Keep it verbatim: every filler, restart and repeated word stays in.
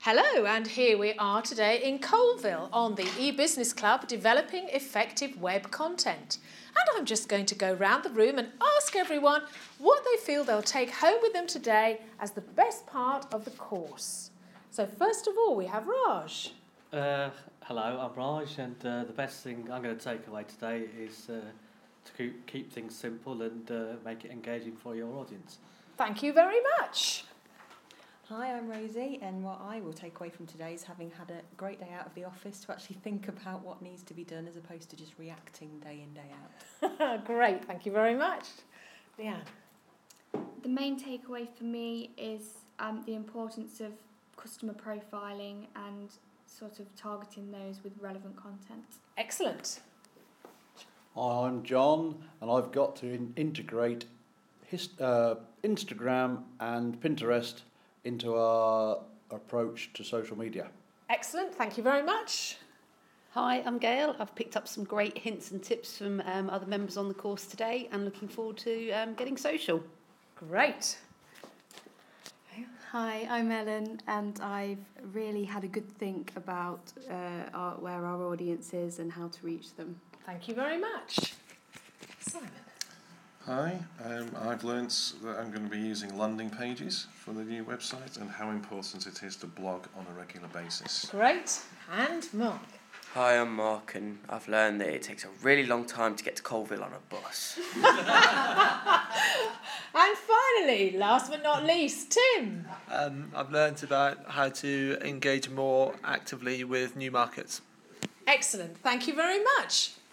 Hello, and here we are today in Colville on the e-Business Club developing effective web content. And I'm just going to go round the room and ask everyone what they feel they'll take home with them today as the best part of the course. So first of all, we have Raj. Uh, hello, I'm Raj, and uh, the best thing I'm going to take away today is uh, to keep, keep things simple and uh, make it engaging for your audience. Thank you very much. Hi, I'm Rosie, and what I will take away from today is having had a great day out of the office to actually think about what needs to be done as opposed to just reacting day in, day out. Great, thank you very much. Leanne. The main takeaway for me is um, the importance of customer profiling and sort of targeting those with relevant content. Excellent. I'm John, and I've got to in- integrate his, uh, Instagram and Pinterest into our approach to social media. Excellent, thank you very much. Hi, I'm Gail. I've picked up some great hints and tips from um, other members on the course today and looking forward to um, getting social. Great. Hi, I'm Ellen, and I've really had a good think about uh, our, where our audience is and how to reach them. Thank you very much. Simon. Hi, um, I've learnt that I'm going to be using landing pages for the new website and how important it is to blog on a regular basis. Great. And Mark. Hi, I'm Mark, and I've learned that it takes a really long time to get to Colville on a bus. And finally, last but not least, Tim. Um, I've learnt about how to engage more actively with new markets. Excellent. Thank you very much.